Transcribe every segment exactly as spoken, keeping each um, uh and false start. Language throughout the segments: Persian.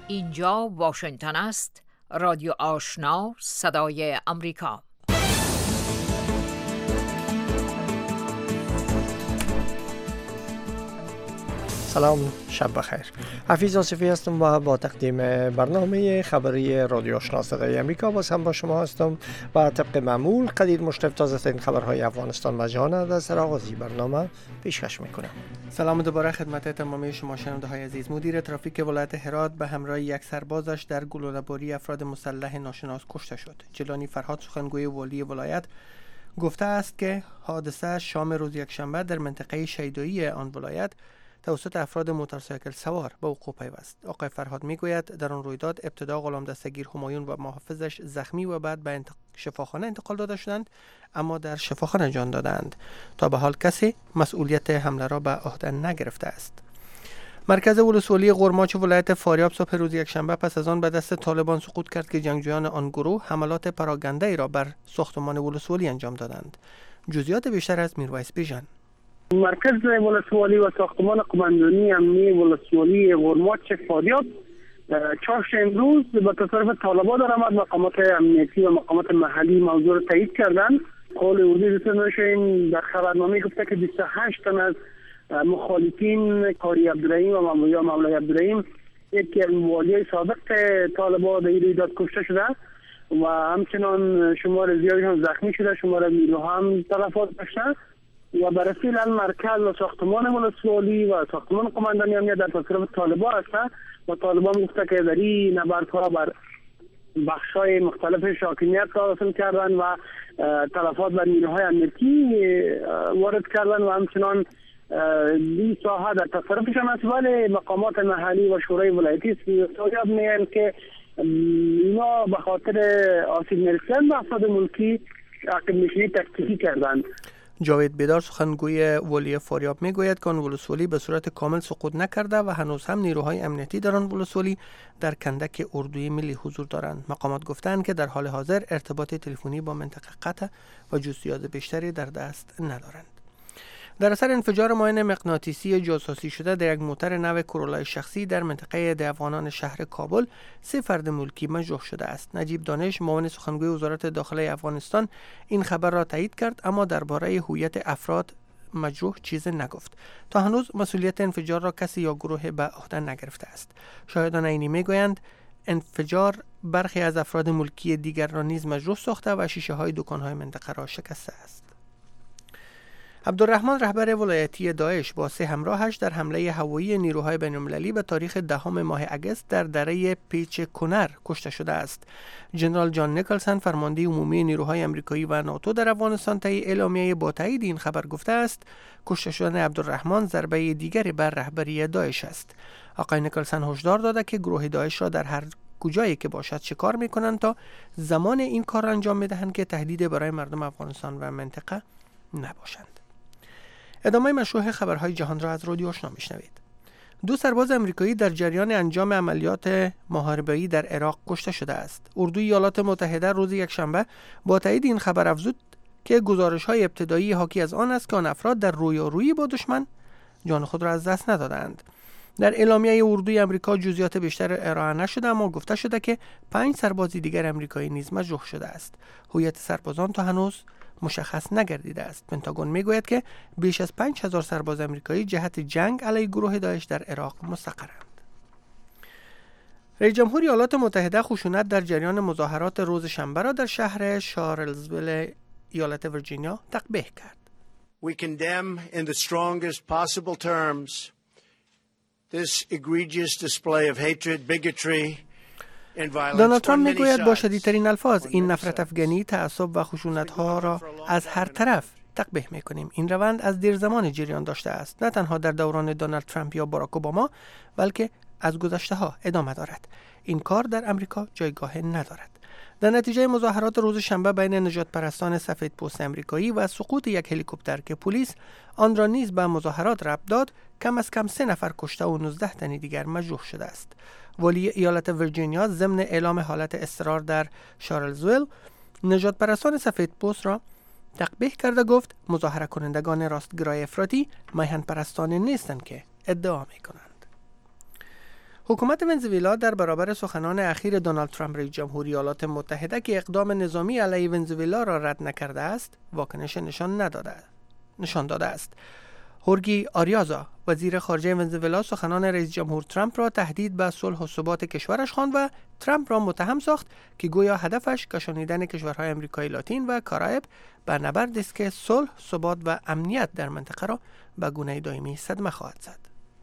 اینجا واشنگتن است، رادیو آشنا، صدای امریکا. سلام، شب بخیر. حفیظ آصفی هستم و با تقدیم برنامه خبری رادیو آشنا صدای امریکا باز هم با شما هستم و طبق معمول قدیر مشرف تازه‌ترین خبرهای افغانستان و جهان را در آغازی برنامه پیشکش میکنم. سلام دوباره خدمت تمامی شما شنونده های عزیز. مدیر ترافیک ولایت هرات به همراه یک سربازش در گلوله‌باری افراد مسلح ناشناس کشته شد. جیلانی فرهاد سخنگوی والی ولایت گفته است که حادثه شام روز یکشنبه در منطقه شیدایی آن ولایت توسط افراد موتورسیکل سوار به وقوع پیوست. آقای فرهاد میگوید در آن رویداد ابتدا غلام دستگیر همایون و محافظش زخمی و بعد به انتق... شفاخانه انتقال داده شدند، اما در شفاخانه جان دادند. تا به حال کسی مسئولیت حمله را به عهده نگرفته است. مرکز ولسوالی قرماچ ولایت فاریاب صبح روز یکشنبه پس از آن به دست طالبان سقوط کرد که جنگجویان آن گروه حملات پراگنده ای را بر ساختمان ولسوالی انجام دادند. جزئیات بیشتر از میرویس بیژن. مرکز ولسوالی و ساختمان قماندانی امنیه ولسوالی قرماچ فاریاب چهارش امروز به تصرف طالبان درآمد. مقامات امنیتی و مقامات محلی موضوع را تایید کردند. قول اردوی رسانه‌های در خبرنامه گفته که بیست و هشت تن از مخالفین قاری عبدالرحیم و مولوی مولوی عبدالرحیم یکی از والیای سابق طالبان در این رویداد کشته شده و همچنان شمار زیادی هم زخمی شده، شمار نیروها هم تلفات داشته و برای الان مرکز و ساختمان ولسوالی و ساختمان قماندانی امنیت در تصرف طالبان است و طالبان گفته که در این نبردها بر بخش‌های مختلف حاکمیت را حاصل کردن و تلفات بر نیروهای امنیتی وارد کردن و همچنان این ساحه در تصرفشان است، ولی مقامات محلی و شورای ولایتی ساریاب میگن که اینا به خاطر آسیب نرسیدن به افراد ملکی عقب نشینی تکتیکی کردند. جاوید بیدار سخنگوی والی فاریاب میگوید که آن ولسوالی به صورت کامل سقوط نکرده و هنوز هم نیروهای امنیتی در آن ولسوالی در کندک اردوی ملی حضور دارند. مقامات گفتند که در حال حاضر ارتباط تلفنی با منطقه قطع و جزئیات بیشتری در دست ندارند. در اثر انفجار ماین مغناطیسی جاسوسی شده در یک موتر نو کرولای شخصی در منطقه دهوانان شهر کابل سه فرد ملکی مجروح شده است. نجیب دانش معاون سخنگوی وزارت داخله افغانستان این خبر را تایید کرد، اما درباره هویت افراد مجروح چیز نگفت. تا هنوز مسئولیت انفجار را کسی یا گروه به عهده نگرفته است. شاهدان عینی میگویند انفجار برخی از افراد ملکی دیگر را نیز مجروح ساخته و شیشه های دکان‌های منطقه را شکسته است. عبدالرحمن رهبر ولایتی داعش با سه همراهش در حمله هوایی نیروهای بین‌المللی به تاریخ دهم ماه اگست در دره پیچ کنر کشته شده است. جنرال جان نیکلسن فرمانده عمومی نیروهای آمریکایی و ناتو در افغانستان طی اعلامیه با تایید این خبر گفته است کشته شدن عبدالرحمن ضربه دیگری بر رهبری داعش است. آقای نیکلسن هشدار داده که گروه داعش را در هر کجایی که باشد شکار می‌کنند تا زمان این کار را انجام می‌دهند که تهدید برای مردم افغانستان و منطقه نباشند. ادامه مشروع خبرهای جهان را از رادیو آشنا میشنوید. دو سرباز امریکایی در جریان انجام عملیات محاربه‌ای در عراق کشته شده است. اردوی ایالات متحده روز یکشنبه با تایید این خبر افزود که گزارش‌های ابتدایی حاکی از آن است که آن افراد در رویارویی با دشمن جان خود را از دست ندادند. در اعلامیه اردوی آمریکا جزئیات بیشتر ارائه نشده، اما گفته شده که پنج سرباز دیگر امریکایی نیز مجروح شده است. هویت سربازان تا هنوز مشخص نگردیده است. پنتاگون میگوید که بیش از پنج هزار سرباز امریکایی جهت جنگ علیه گروه داعش در عراق مستقرند. رئیس جمهور ایالات متحده خشونت در جریان مظاهرات روز شنبه را در شهر شارلزویل ایالت ویرجینیا تقبیح کرد. We condemn in the strongest possible terms this egregious display of hatred, bigotry. دونالد ترامپ میگوید با شدیدترین الفاظ این نفرت افغانی، تعصب و خشونت‌ها را از هر طرف تقبیح می‌کنیم. این روند از دیر زمان جریان داشته است، نه تنها در دوران دونالد ترامپ یا باراک اوباما، بلکه از گذشته‌ها ادامه دارد. این کار در امریکا جایگاه ندارد. در نتیجه مظاهرات روز شنبه بین نجات پرستان سفید پوست امریکایی و سقوط یک هلیکوپتر که پلیس آن را نیز به مظاهرات ربط داد، کم از کم سه نفر کشته و نوزده تن دیگر مجروح شده است. والی ایالت ویرجینیا ضمن اعلام حالت اضطرار در شارلزویل نجات پرستان سفید پوست را تقبیح کرده گفت مظاهره کنندگان راستگرای افراطی میهن پرستان نیستند که ادعا می کنند. حکومت ونزوئلا در برابر سخنان اخیر دونالد ترامپ رئیس جمهوری ایالات متحده که اقدام نظامی علیه ونزوئلا را رد نکرده است، واکنش نشان نداده نشان داده است. هورگی آریازا، وزیر خارجه ونزوئلا، سخنان رئیس جمهور ترامپ را تهدید به صلح و ثبات کشورش خواند و ترامپ را متهم ساخت که گویا هدفش کشانیدن کشورهای آمریکای لاتین و کارائیب به نبردی است که صلح، ثبات و امنیت در منطقه را به گونه دائمی صدمه خواهد زد.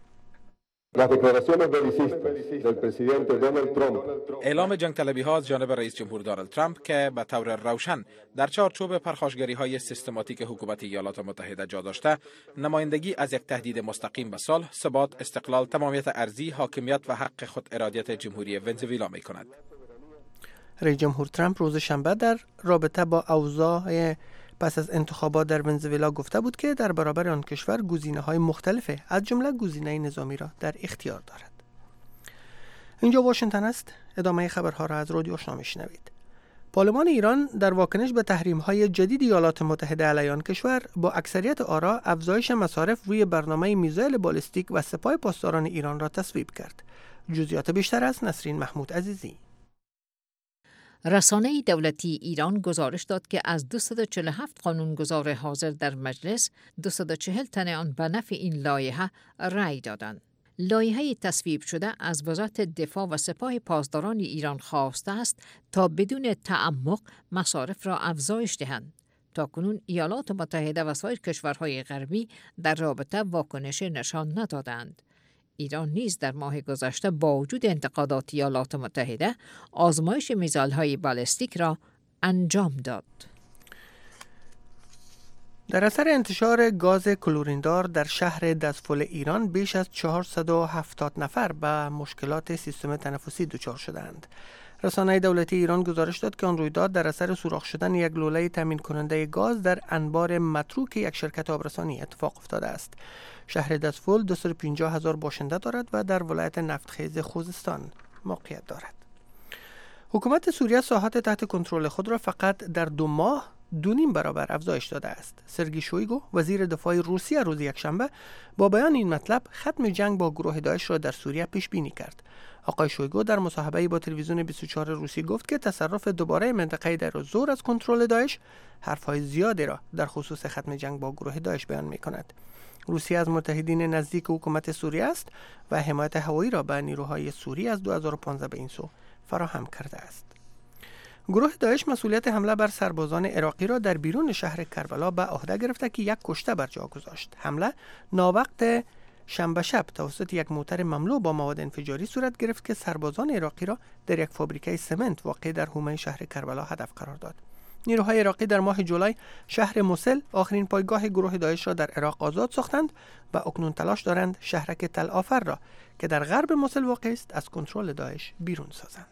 اعلام جنگ طلبی ها از جانب رئیس جمهور دونالد ترامپ که به طور روشن در چارچوب پرخاشگری های سیستماتیک حکومت ایالات متحده جا داشته، نمایندگی از یک تهدید مستقیم به صلح، ثبات، استقلال، تمامیت ارضی، حاکمیت و حق خود ارادیت جمهوری ونزوئلا می کند. رئیس جمهور ترامپ روز شنبه در رابطه با اوضاع پس از انتخابات در ونزوئلا گفته بود که در برابر آن کشور گزینه‌های مختلفه، از جمله گزینه نظامی را در اختیار دارد. اینجا واشنگتن است. ادامه خبرها را از رادیو آشنا میشنوید. پارلمان ایران در واکنش به تحریم‌های جدید ایالات متحده علیه آن کشور با اکثریت آرا افزایش مصارف روی برنامه میزایل بالستیک و سپاه پاسداران ایران را تصویب کرد. جزئیات بیشتر از نسرین محمود عزیزی. رسانه دولتی ایران گزارش داد که از دویست و چهل و هفت قانونگذار حاضر در مجلس، دویست و چهل تن آن به نفع این لایحه رأی دادند. لایحه تصویب شده از وزارت دفاع و سپاه پاسداران ایران خواسته است تا بدون تعمق مصارف را افزایش دهند. تاکنون ایالات متحده و سایر کشورهای غربی در رابطه واکنش نشان ندادند. ایران نیز در ماه گذشته با وجود انتقادات ایالات متحده آزمایش میزایل‌های بالستیک را انجام داد. در اثر انتشار گاز کلوریندار در شهر دزفول ایران بیش از چهارصد و هفتاد نفر به مشکلات سیستم تنفسی دچار شدند. رسانه دولتی ایران گزارش داد که آن رویداد در اثر سوراخ شدن یک لوله تامین کننده گاز در انبار متروک یک شرکت آبرسانی اتفاق افتاده است. شهر دزفول دویست و پنجاه هزار باشنده دارد و در ولایت نفتخیز خوزستان موقعیت دارد. حکومت سوریه ساحات تحت کنترل خود را فقط در دو ماه دو نیم برابر افزایش داده است. سرگی شویگو، وزیر دفاع روسیه، روز یکشنبه با بیان این مطلب ختم جنگ با گروه داعش را در سوریه پیش بینی کرد. آقای شویگو در مصاحبه‌ای با تلویزیون بیست و چهار روسی گفت که تصرف دوباره منطقه در زور از کنترل داعش حرف‌های زیادی را در خصوص ختم جنگ با گروه داعش بیان می‌کند. روسیه از متحدین نزدیک حکومت سوریه است و حمایت هوایی را به نیروهای سوری از دو هزار و پانزده به این سو فراهم کرده است. گروه داعش مسئولیت حمله بر سربازان عراقی را در بیرون شهر کربلا به عهده گرفته که یک کشته بر جا گذاشت. حمله ناوقت شنبه شب توسط یک موتر مملو با مواد انفجاری صورت گرفت که سربازان عراقی را در یک فابریکه سمنت واقع در حومه شهر کربلا هدف قرار داد. نیروهای عراقی در ماه جولای شهر موسل، آخرین پایگاه گروه داعش را در عراق آزاد ساختند و اکنون تلاش دارند شهرک تل آفر را که در غرب موسل واقع است از کنترل داعش بیرون سازند.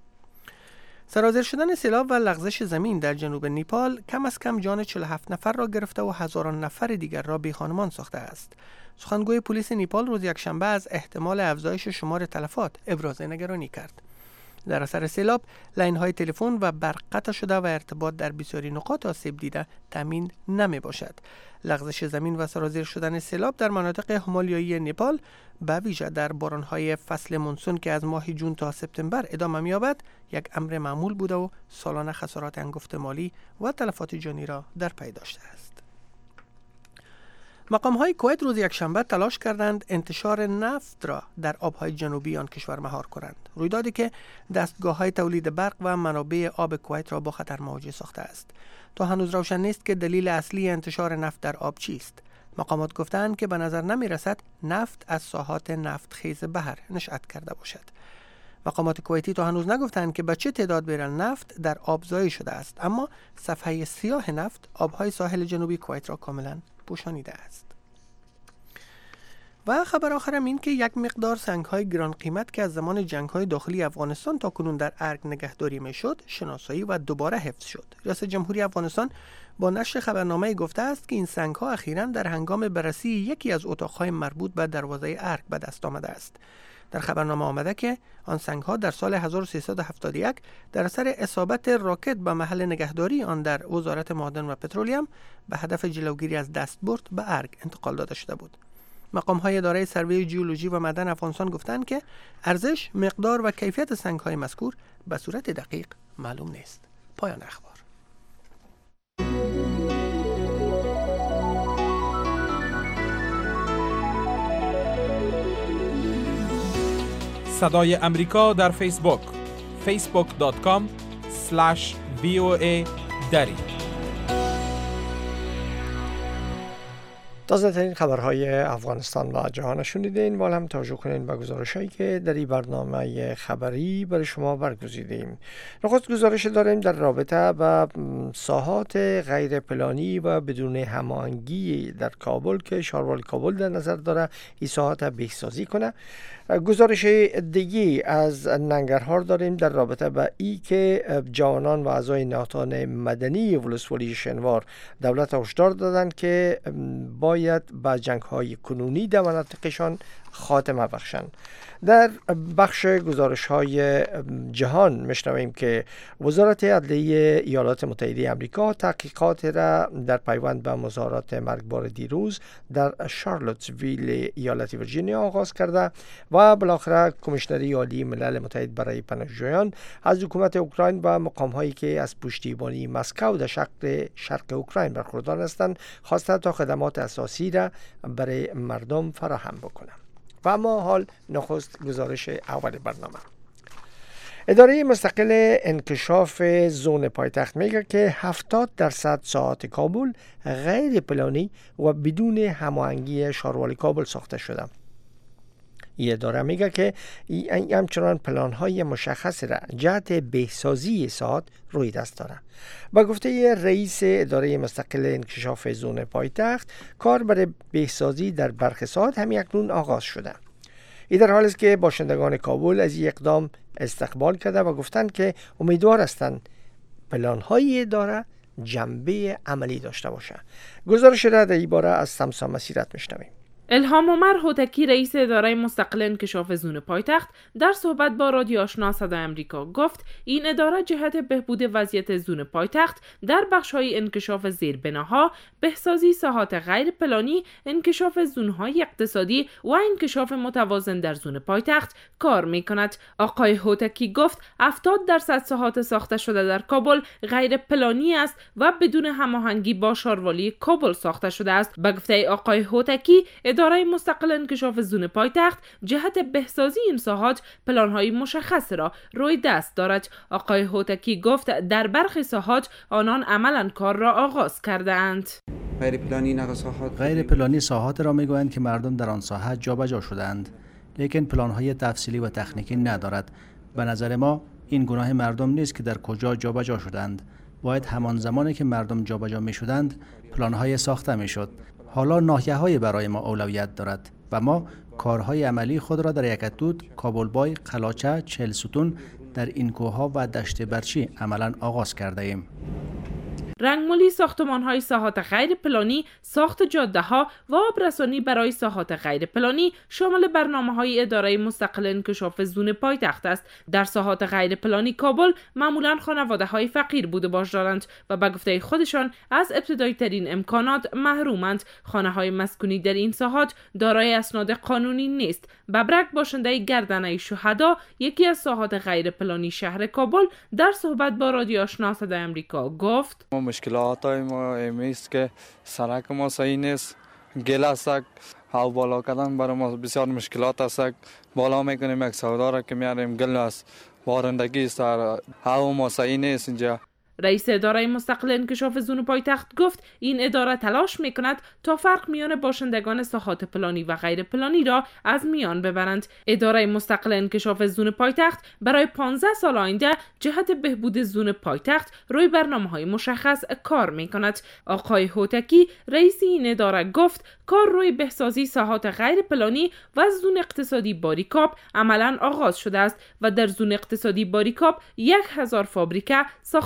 سرازیر شدن سیلاب و لغزش زمین در جنوب نیپال کم از کم جان چهل و هفت نفر را گرفته و هزاران نفر دیگر را بی‌خانمان ساخته است. سخنگوی پلیس نیپال روز یکشنبه از احتمال افزایش شمار تلفات ابراز نگرانی کرد. در اثر سیلاب لاین‌های تلفن و برق قطع شده و ارتباط در بسیاری نقاط آسیب دیده تامین نمی باشد. لغزش زمین و سرازیر شدن سیلاب در مناطق همالیایی نیپال به ویژه در باران‌های فصل مونسون که از ماه جون تا سپتامبر ادامه می‌یابد یک امر معمول بوده و سالانه خسارات انگفت مالی و تلفات جانی را در پی داشته است. مقام‌های کویت روز یکشنبه تلاش کردند انتشار نفت را در آب‌های جنوبی آن کشور مهار کنند. رویدادی که دستگاه‌های تولید برق و منابع آب کویت را با خطر مواجه ساخته است. تا هنوز روشن نیست که دلیل اصلی انتشار نفت در آب چیست. مقامات گفتند که به نظر نمی‌رسد نفت از ساحات نفتخیز بحر نشأت کرده باشد. مقامات کویتی تا هنوز نگفتند که به چه تعداد بیرل نفت در آب زایی شده است، اما صفحه سیاه نفت آب‌های ساحل جنوبی کویت را کاملاً پوشانیده است. و خبر آخرم این که یک مقدار سنگ‌های گران قیمت که از زمان جنگ‌های داخلی افغانستان تا کنون در ارگ نگهداری می‌شد، شناسایی و دوباره حفظ شد. ریاست جمهوری افغانستان با نشر خبرنامه گفته است که این سنگ‌ها اخیراً در هنگام بررسی یکی از اتاق‌های مربوط به دروازه ارگ به دست آمده است. در خبرنامه آمده که آن سنگ‌ها در سال هزار و سیصد و هفتاد و یک در اثر اصابت راکت به محل نگهداری آن در وزارت معادن و پترولیم به هدف جلوگیری از دستبرد به ارگ انتقال داده شده بود. مقام‌های اداره سروی ژئولوژی و معدن افغانستان گفتند که ارزش، مقدار و کیفیت سنگ‌های مذکور به صورت دقیق معلوم نیست. پایان اخبار. صدای امریکا در فیسبوک فیسبوک دات کام اسلش وی او ای دری. تازه ترین خبرهای افغانستان و جهان شنیدین و هم توجه کنین به گزارش‌هایی که در این برنامه خبری برای شما برگزیدیم. نخست گزارش داریم در رابطه با ساحات غیر پلانی و بدون هماهنگی در کابل که شهروال کابل در نظر داره این ساحات بهسازی کنه. گزارش دیگی از ننگرهار داریم در رابطه با ای که جوانان و اعضای نهادهای مدنی ولسوالی شنوار دولت هشدار دادند که باید با جنگ‌های کنونی در مناطقشان خاتمه بخشند. در بخش گزارش‌های جهان میشنویم که وزارت عدلیه ایالات متحده آمریکا تحقیقات را در پیوند به مظاهرات مرگبار دیروز در شارلوتسویل ایالت ویرجینیا آغاز کرده و بالاخره کمیشنری عالی ملل متحد برای پناهجویان از حکومت اوکراین و مقام‌هایی که از پشتیبانی مسکو در شرق شرق اوکراین برخوردار هستند خواسته تا خدمات اساسی را برای مردم فراهم بکنند. و اما حال نخست گزارش اول برنامه. اداره مستقل انکشاف زون پایتخت میگه که هفتاد درصد ساحات کابل غیر پلانی و بدون هماهنگی شهروال کابل ساخته شده. این اداره میگه که این همچنان پلان‌های مشخص را جهت بهسازی ساحات روی دست داره. با گفته رئیس اداره مستقل انکشاف زون پایتخت، کار برای بهسازی در برخی ساحات همین اکنون آغاز شده. این در حالی است که باشندگان کابل از این اقدام استقبال کرده و گفتند که امیدوار هستند پلان‌های اداره جنبه عملی داشته باشه. گزارش را در این باره از سمسا مسیرت میشنویم. الهام عمر هوتکی رئیس اداره مستقل انکشاف زون پایتخت در صحبت با رادیو آشنا صدای آمریکا گفت این اداره جهت بهبود وضعیت زون پایتخت در بخش‌های انکشاف زیربناها، بهسازی ساحات غیر پلانی، انکشاف زون‌های اقتصادی و انکشاف متوازن در زون پایتخت کار می‌کند. آقای هوتکی گفت هفتاد درصد ساحات ساخته شده در کابل غیر پلانی است و بدون هماهنگی با شهروالی کابل ساخته شده است. به گفته آقای هوتکی، اداره مستقل انکشاف زون پایتخت جهت بهسازی این ساحات پلان‌های مشخص را روی دست دارد. آقای هوتکی گفت در برخی ساحات آنان عملاً کار را آغاز کرده اند. غیر پلانی ساحات غیر پلانی ساحات را میگویند که مردم در آن ساحت جابجا شدند، لیکن پلان‌های تفصیلی و تکنیکی ندارد. به نظر ما این گناه مردم نیست که در کجا جابجا شدند. باید همان زمانی که مردم جابجا می‌شدند پلان‌های ساخته می‌شد. حالا ناحیه‌های برای ما اولویت دارد و ما کارهای عملی خود را در یکتود، کابلبای، قلاچه، چهل ستون در این کوه‌ها و دشت برچی عملاً آغاز کرده ایم. رنگمالی ساختمان‌های ساحات غیر پلانی، ساخت جاده‌ها و آبرسانی برای ساحات غیر پلانی شامل برنامه‌های اداره مستقل انکشاف زون پایتخت است. در ساحات غیر پلانی کابل معمولاً خانواده‌های فقیر بوده باش دارند و به گفته خودشان از ابتدایی ترین امکانات محرومند. خانه‌های مسکونی در این ساحات دارای اسناد قانونی نیست. ببرک باشنده گردنه شهدا، یکی از ساحات غیر پلانی شهر کابل، در صحبت با رادیو آشنا صدای آمریکا گفت: مشکلات های ما ایمیست که سرک ما صحیح نیست، گل است، هاو بالا کردن برای ما بسیار مشکلات است. بالا میکنیم یک سودا را که میاریم گل است، بارندگی است، هاو ما صحیح نیست اینجا. رئیس اداره مستقل انکشاف زون پایتخت گفت این اداره تلاش میکند تا فرق میان باشندگان ساحات پلانی و غیر پلانی را از میان ببرند. اداره مستقل انکشاف زون پایتخت برای پانزده سال آینده جهت بهبود زون پایتخت روی برنامه‌های مشخص کار میکند. آقای هوتکی رئیس این اداره گفت کار روی بهسازی ساحات غیر پلانی و زون اقتصادی باریکاپ عملاً آغاز شده است و در زون اقتصادی باریکاپ یک هزار فابریکه ساخته خواهد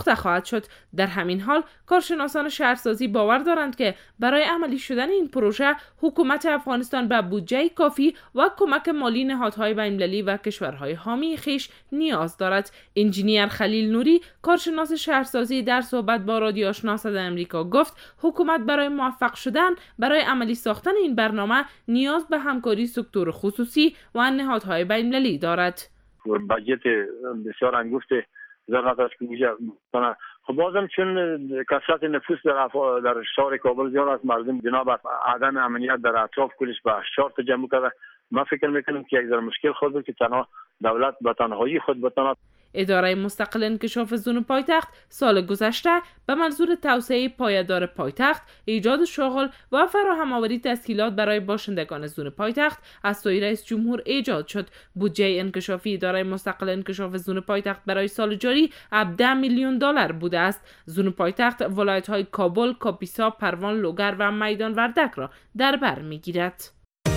خواهد شد. در همین حال کارشناسان شهرسازی باور دارند که برای عملی شدن این پروژه حکومت افغانستان به بودجه کافی و کمک مالی نهادهای بین‌المللی و کشورهای حامی خویش نیاز دارد. انجینیر خلیل نوری کارشناس شهرسازی در صحبت با رادیو آشنا صدای آمریکا گفت حکومت برای موفق شدن برای عملی ساختن این برنامه نیاز به همکاری سکتور خصوصی و نهادهای بین‌المللی دارد. بجت بسیار انگفت زرنت است که میشه کنه. خب بازم چون کثرت نفوس در در شهر کابل زیاد است، مردم جناب عدم امنیت در اطراف کلش به اشار تجمع کرده. ما فکر میکنم که یک ذره مشکل خود بود که تنها دولت به تنهایی خود بتواند. اداره مستقل انکشاف زون پایتخت سال گذشته به منظور توسعه پایدار پایتخت، ایجاد شغل و فراهم آوری تسهیلات برای باشندگان زون پایتخت از سوی رئیس جمهور ایجاد شد. بودجه انکشافی اداره مستقل انکشاف زون پایتخت برای سال جاری هفده میلیون دلار بوده است. زون پایتخت ولایت‌های کابل، کاپیسا، پروان، لوگر و میدان وردک را در بر می‌گیرد.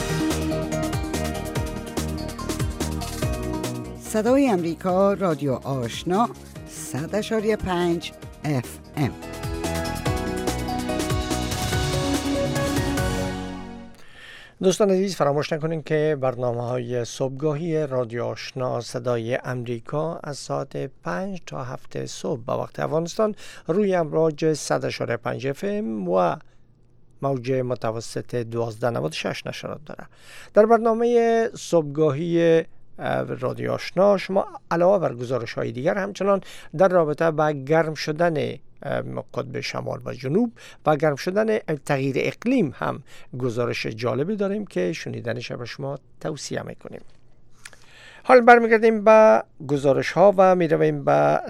صدای امریکا رادیو آشنا صد اشاری پنج اف ام. دوستان عزیز فراموش نکنید که برنامه های صبحگاهی رادیو آشنا صدای امریکا از ساعت پنج تا هفت صبح به وقت افغانستان روی امواج صد اشاری پنج اف ام و موج متوسط دوازده نود و شش نشرات داره. در برنامه صبحگاهی رادیو آشنا شما علاوه بر گزارش های دیگر همچنان در رابطه با گرم شدن قطب شمال و جنوب و گرم شدن تغییر اقلیم هم گزارش جالبی داریم که شنیدنش به شما توصیه میکنیم. حال برمیگردیم به گزارش ها و میرویم به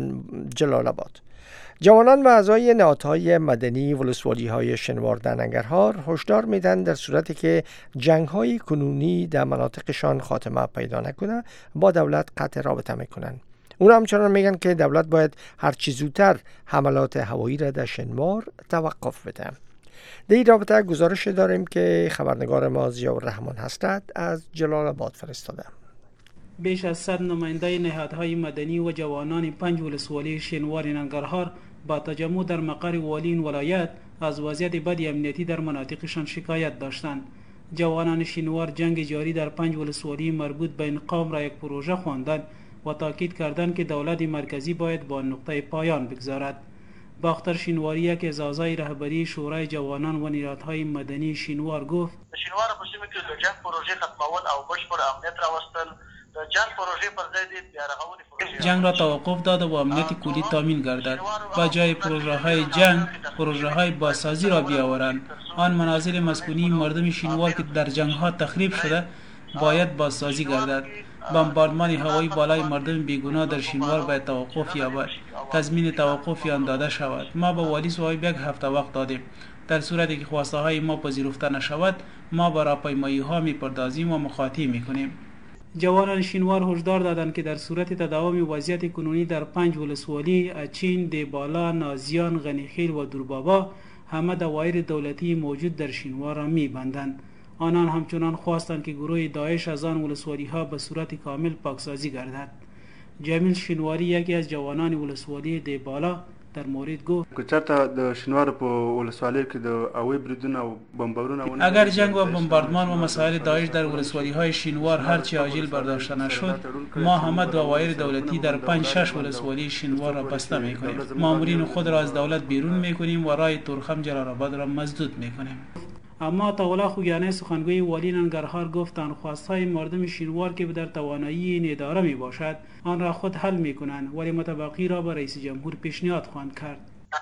جلال آباد. جوانان و اعضای نهادهای مدنی ولسوالی های شنوار در ننگرهار هشدار میدن در صورتی که جنگ های کنونی در مناطقشان خاتمه پیدا نکنه با دولت قطع رابطه میکنن. اونا همچنان میگن که دولت باید هرچی زودتر حملات هوایی را در شنوار توقف بده. در این رابطه گزارش داریم که خبرنگار ما ضیاءالرحمن حضرت از جلال آباد فرستاده. بیش از صد نماینده نهادهای مدنی و جوانان پنج ولسوالی شنوار ننگرهار با تجمع در مقر والی این ولایت از وضعیت بد امنیتی در مناطقشان شکایت داشتند. جوانان شنوار جنگ جاری در پنج ولسوالی مربوط به این قوم را یک پروژه خواندند و تاکید کردند که دولت مرکزی باید با نقطه پایان بگذارد. باختر شنواری یک از اعضای رهبری شورای جوانان و نهادهای مدنی شنوار گفت شنوار په سیمه کې د جنگ پروژه ختمول او بشپړ امنیت راوستل جنگ پروژه پر ضد بیارغونی پروژه جنگ را توقف داده و امنیت کلی تامین گردد. با جای پروژه های جنگ پروژه های بازسازی را بیاورند. آن منازل مسکونی مردم شنوار که در جنگ ها تخریب شده باید بازسازی گردد. بمباردمان هوایی بالای مردم بیگناه در شنوار باید توقف یابد. تضمین توقف آن داده شود. ما به والی صاحب یک هفته وقت دادیم. در صورتی که خواسته های ما پذیرفته نشود ما با راهپیمایی ها میپردازیم و مخاطی میکنیم. جوانان شنوار هشدار دادند که در صورت تداوم وضعیت کنونی در پنج ولسوالی اچین، دیبالا، نازیان، غنیخیل و دوربابا همه دوایر دولتی موجود در شنوار را میبندند. آنان همچنان خواستند که گروه داعش از آن ولسوالی ها به صورت کامل پاکسازی گردد. جمیل شنواری یکی از جوانان ولسوالی دیبالا در مورد گفت که چرته د شنوار په ولسوالی کې د اوی بریدونه او بمبارونه اگر جنگ و بمباردمان و مسائل داعش در ولسوالی های شنوار هرچی عاجل برداشته نشد ما همه دوایر دولتی در پنج شش ولسوالی شنوار را بسته میکنیم. مامورین خود را از دولت بیرون میکنیم و راه تورخم جلال آباد را مسدود میکنیم. اما طاوله خوگیانه سخنگوی والی ننگرهار گفتند خواستهای مردم شنوار که در توانایی این اداره می باشد آن را خود حل می کنند ولی متبقی را به رئیس جمهور پیشنهاد خواهند کرد.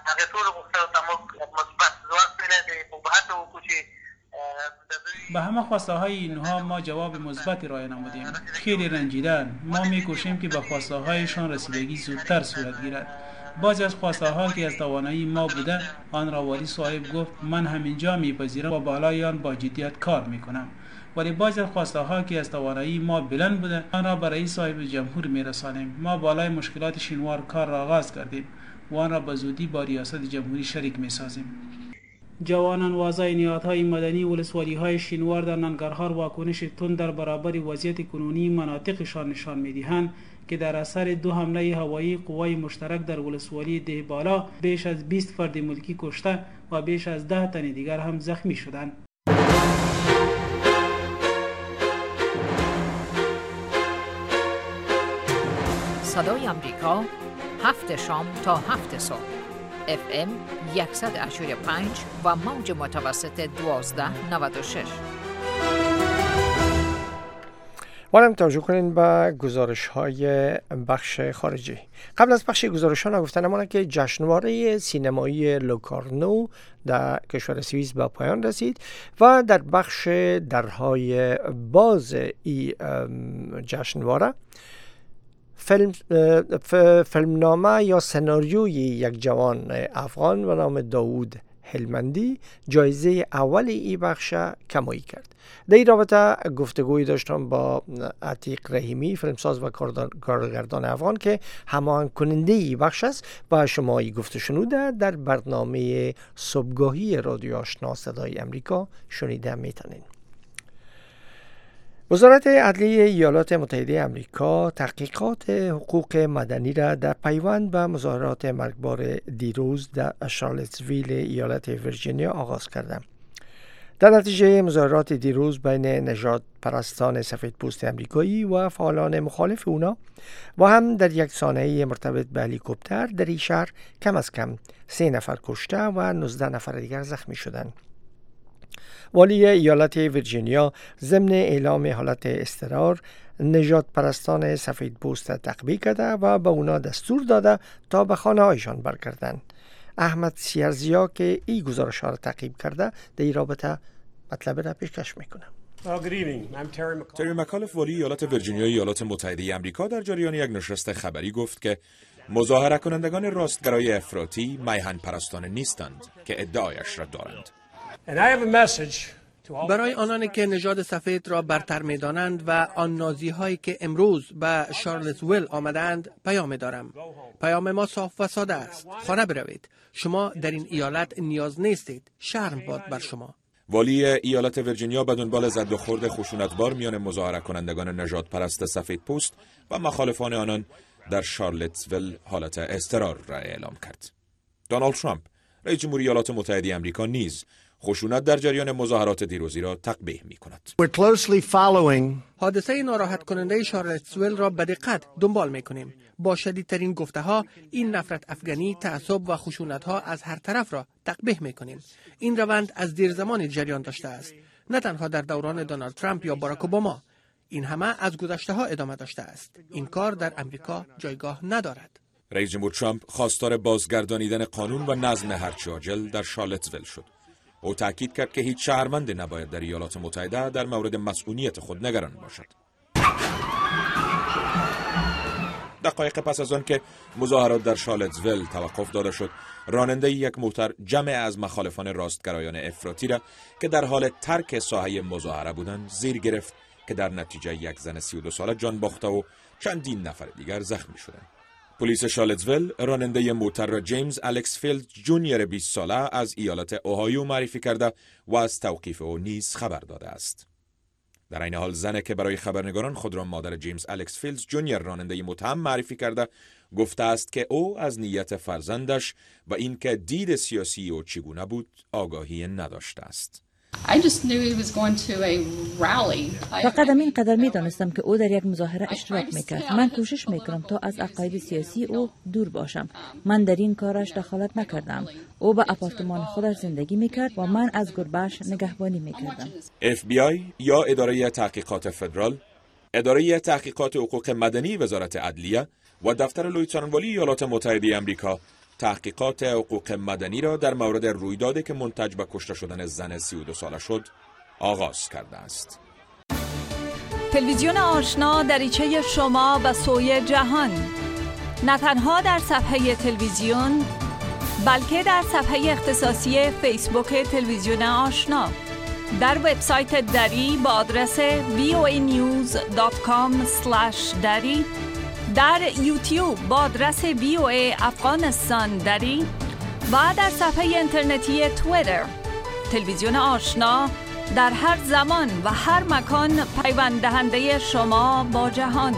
به همه خواسته های اینها ما جواب مثبت ارائه نمودیم. خیلی رنجیدن. ما می کوشیم که به خواسته هایشان رسیدگی زودتر صورت گیرد. بعضی از خواسته ها که از توانایی ما بوده آن را والی صاحب گفت من همینجا میپذیرم و بالای آن با جدیت کار میکنم. ولی بعضی از خواسته ها که از توانایی ما بلند بوده آن را برای صاحب جمهور میرسانیم. ما بالای مشکلات شنوار کار را آغاز کردیم و آن را به زودی با ریاست جمهوری شریک میسازیم. جوانان واضح نهادهای مدنی ولسوالی‌های شینوار در ننگرهار واکنش تند در برابر وضعیت کنونی مناطقشان نشان می‌دهند که در اثر دو حمله هوایی قوای مشترک در ولسوالی دهبالا بیش از بیست فرد ملکی کشته و بیش از ده تن دیگر هم زخمی شدند. صدای آمریکا، هفت شام تا هفت صبح، اف ام صد و هشتاد و پنج و موج متوسط دوازده نود و شش. وارم توجه کنین به گزارش های بخش خارجی. قبل از بخش گزارش ها نگفتن امانه که جشنواره سینمایی لوکارنو در کشور سوئیس به پایان رسید و در بخش درهای باز ای جشنواره فیلم فیلمنامه یا سناریوی یک جوان افغان و نام داوود هلمندی جایزه اول ای بخش کمایی کرد. در این رابطه گفتگوی داشتم با عتیق رحیمی، فیلمساز و کارگردان افغان که هماهنگ کننده ای بخش است و شما ای گفته شنوده در برنامه صبحگاهی رادیو آشنا صدای امریکا شنیده میتونین. وزارت عدلیه ایالات متحده آمریکا تحقیقات حقوق مدنی را در پیوند به مظاهرات مرگبار دیروز در شارلتسویل ایالت ویرجینیا آغاز کرده. در نتیجه مظاهرات دیروز بین نژاد پرستان سفید پوست امریکایی و فعالان مخالف اونا و هم در یک سانحه مرتبط به هلیکوپتر در این شهر کم از کم سه نفر کشته و نوزده نفر دیگر زخمی شدند. والی ایالت ویرجینیا ضمن اعلام حالت اضطرار نژاد پرستان سفید پوست تقویه کرده و به اونا دستور داده تا به خانه هایشان برگردند. احمد سیرزیا که این گزارش ها را تعقیب کرده در این رابطه مطلب را پیشکش میکنه. تری مکالف والی ایالت ویرجینیا ایالات متحده آمریکا در جریان یک نشست خبری گفت که مظاهره کنندگان راستگرای افراطی میهن پرستان نیستند که ادعایش را دارند. برای آنانی که نژاد سفید را برتر می دانند و آن نازی هایی که امروز به شارلتسویل آمدند پیام دارم. پیام ما صاف و ساده است. خانه بروید. شما در این ایالت نیاز نیستید. شرم باد بر شما. والی ایالت ویرجینیا به دنبال زد و خورد خشونتبار میان مظاهره کنندگان نژاد پرست سفید پوست و مخالفان آنان در شارلتسویل حالت اضطرار را اعلام کرد. دونالد ترامپ رئیس جمهوری ایالات متحده آمریکا نیز خشونت در جریان مظاهرات دیروزی را تقبیح می کند. حادثه ناراحت کننده شارلتسویل را به دقت دنبال می کنیم. با شدیدترین گفته ها این نفرت افغانی، تعصب و خشونت ها از هر طرف را تقبیح می کنیم. این روند از دیر زمانی جریان داشته است. نه تنها در دوران دونالد ترامپ یا باراک اوباما. این همه از گذشته ها ادامه داشته است. این کار در امریکا جایگاه ندارد. رئیس جمهور ترامپ خواستار بازگردانیدن قانون و نظم هرچه عاجل در شارلتسویل شد. او تاکید کرد که هیچ شهروند نباید در ایالات متحده در مورد مسئولیت خود نگران باشد. دقایق پس از آن که مظاهرات در شارلتسویل توقف داده شد، راننده یک موتر جمع از مخالفان راستگرایان افراطی را که در حال ترک ساحه مظاهره بودند زیر گرفت که در نتیجه یک زن سی و دو ساله جان باخته و چندین نفر دیگر زخمی شدند. پلیس شارلتسویل راننده موتر را جیمز الکس فیلد جونیور بیست ساله از ایالت اوهایو معرفی کرده و از توقیف او نیز خبر داده است. در این حال زنی که برای خبرنگاران خود را مادر جیمز الکس فیلد جونیور راننده متهم معرفی کرده گفته است که او از نیت فرزندش و اینکه دید سیاسی او چگونه بود آگاهی نداشته است. فقط همین قدر می دانستم که او در یک مظاهره اشتراک میکرد. من کوشش میکنم تا از عقاید سیاسی او دور باشم. من در این کارش دخالت نکردم. او به آپارتمان خودش زندگی میکرد و من از گربه‌اش نگهبانی میکردم. اف بی آی یا اداره تحقیقات فدرال، اداره تحقیقات حقوق مدنی وزارت عدلیه و دفتر لیوتنانت والی ایالات متحده آمریکا تحقیقات حقوق مدنی را در مورد رویدادی که منتج به کشته شدن زن سی و دو ساله شد آغاز کرده است. تلویزیون آشنا دریچه شما به سوی جهان، نه تنها در صفحه تلویزیون بلکه در صفحه اختصاصی فیسبوک تلویزیون آشنا، در وبسایت دری با آدرس وی او ای نیوز دات کام اسلش دری، در یوتیوب با آدرس وی او ای افغانستان دری و در صفحه اینترنتی توییتر تلویزیون آشنا در هر زمان و هر مکان پیوند دهنده شما با جهان.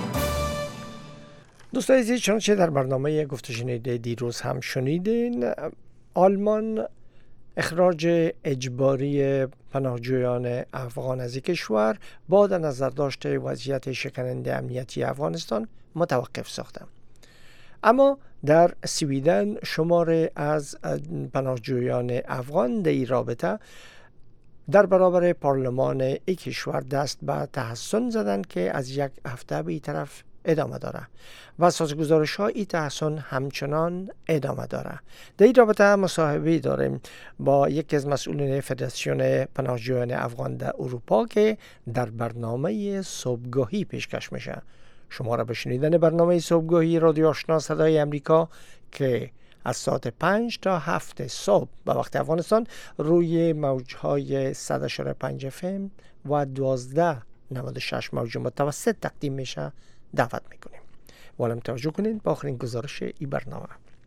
دوستان عزیز، چنانچه در برنامه گفته شنیده دیروز هم شنیدین، آلمان اخراج اجباری پناهجویان افغان از کشور با در نظر داشته وضعیت شکننده امنیتی افغانستان متوقف ساخته. اما در سویدن شمار از پناهجویان افغان در این رابطه در برابر پارلمان این کشور دست به تحسن زدن که از یک هفته به این طرف ادامه داره و اساس گزارش ها این تحسن همچنان ادامه داره. در این رابطه مصاحبه داریم با یکی از مسئولین فدراسیون پناهجویان افغان در اروپا که در برنامه صبحگاهی پیشکش میشه. شما را به شنیدن برنامه صبحگاهی رادیو آشنا صدای امریکا که از ساعت پنج تا هفت صبح به وقت افغانستان روی موجهای صد و پنج اف ام و دوازده نود و شش موج متوسط تقدیم میشه دعوت میکنیم. والم توجه کنین با آخرین گزارش این برنامه.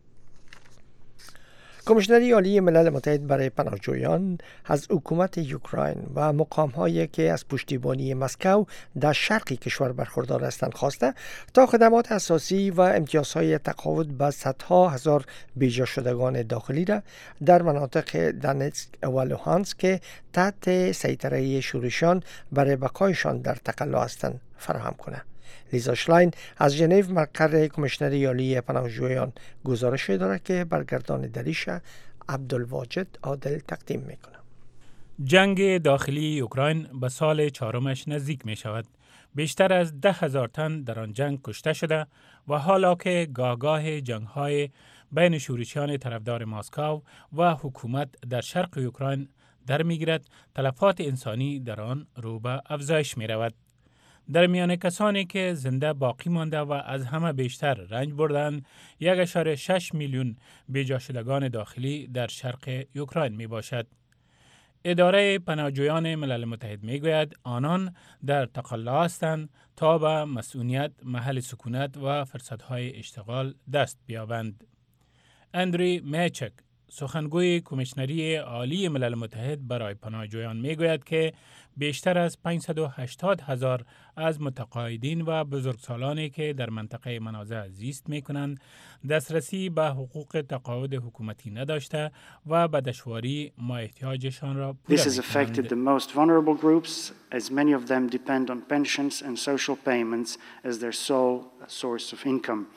کمیشنری عالی ملل متحد برای پناهجویان از حکومت اوکراین و مقام‌هایی که از پشتیبانی مسکو در شرق کشور برخوردار هستند خواسته تا خدمات اساسی و امتیازهای تقاعد به صدها هزار بیجا شدگان داخلی را در مناطق دونتسک و لوهانسک که تحت سیطره شورشیان برای بقایشان در تقلا هستند فراهم کنه. لیزا شلاین از ژنو مقر کمیشنری عالی پناهجویان گزارش دارد که برگردان دریش عبدالواجد عادل تقدیم میکنه. جنگ داخلی اوکراین به سال چهارمش نزدیک می شود. بیشتر از ده هزار تن در آن جنگ کشته شده و حالا که گاهگاه جنگ‌های بین شورشیان طرفدار مسکو و حکومت در شرق اوکراین در میگیرد، تلفات انسانی در آن رو به افزایش می رود. در میان کسانی که زنده باقی مانده و از همه بیشتر رنج بردند، یک اشاره شش میلیون بیجا شدگان داخلی در شرق اوکراین می باشد. اداره پناهجویان ملل متحد می گوید آنان در تقلا هستند تا به مسئولیت، محل سکونت و فرصتهای اشتغال دست بیابند. اندری میچک، سخنگوی کمیشنری عالی ملل متحد برای پناهجویان می گوید که بیشتر از پانصد و هشتاد هزار از متقاعدین و بزرگسالانی که در منطقه منازع زیست می کنند دسترسی به حقوق تقاعد حکومتی نداشته و به دشواری ما احتیاجشان را پوره می کنند. This has affected the most vulnerable groups, as many of them depend on pensions and social payments as their sole source of income.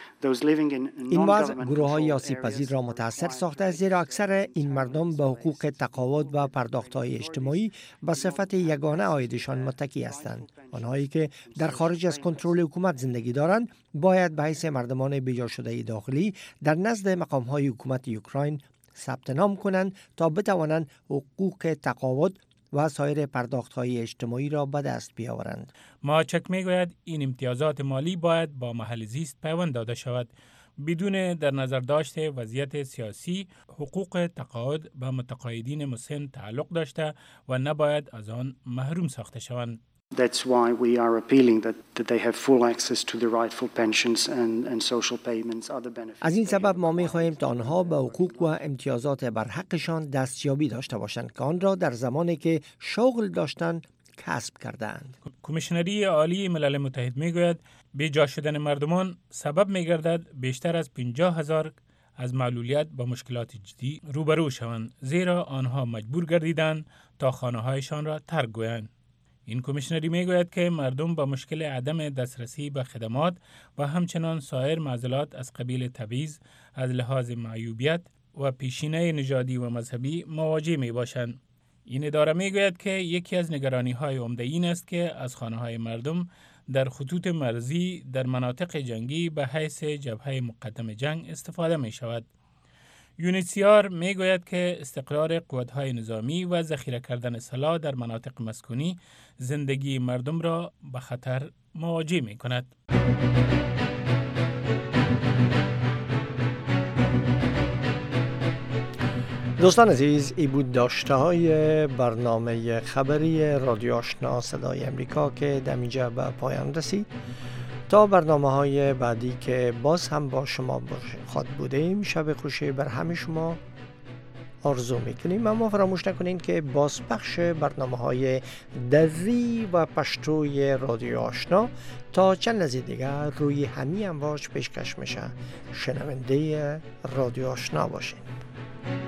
این وضع گروه های آسیب پذیر را متاثر ساخته، زیرا اکثر این مردم به حقوق تقاعد و پرداخت های اجتماعی به صفت یگانه عایدشان متکی هستند. آنهایی که در خارج از کنترل حکومت زندگی دارند باید به حیث مردمان بیجا شده داخلی در نزد مقام های حکومت اوکراین ثبت نام کنند تا بتوانند حقوق تقاعد و سایر پرداخت‌های اجتماعی را به دست بیاورند. ماچک میگوید این امتیازات مالی باید با محل زیست پیوند داده شود بدون در نظر داشته وضعیت سیاسی. حقوق تقاعد به متقاعدین مسن تعلق داشته و نباید از آن محروم ساخته شوند. That's why we are appealing that, that they have full access to the rightful pensions and, and social payments, other benefits. از این سبب ما می‌خواهیم تا آنها به حقوق و امتیازات بر حقشان دستیابی داشته باشند که آن را در زمانی که شغل داشتند کسب کردند. کمیشنری عالی ملل متحد میگوید بیجا شدن مردمان سبب میگردد بیشتر از پنجاه هزار از معلولیت با مشکلات جدی روبرو شوند، زیرا آنها مجبور گردیدند تا خانه‌هایشان را ترک گویند. این کمیشنری میگوید که مردم با مشکل عدم دسترسی به خدمات و همچنان سایر معضلات از قبیل تبعیض از لحاظ معیوبیت و پیشینه نژادی و مذهبی مواجه می باشند. این اداره میگوید که یکی از نگرانی های عمده این است که از خانه های مردم در خطوط مرزی در مناطق جنگی به حیث جبهه مقدم جنگ استفاده می شود. یونیسیار می گوید که استقرار قوت‌های نظامی و ذخیره کردن سلاح در مناطق مسکونی زندگی مردم را به خطر مواجه می کند. دوستان عزیز، ای بود داشته های برنامه خبری رادیو آشنا صدای امریکا که در اینجا به پایان رسید. تا برنامه های بعدی که باز هم با شما خواهد بودیم، شب خوشی بر همه شما. آرزو میکنیم. اما فراموش نکنین که بازپخش برنامه های دری و پشتوی رادیو آشنا تا چند لحظه دیگر روی همین امواج پیشکش میشه. شنونده رادیو آشنا باشین.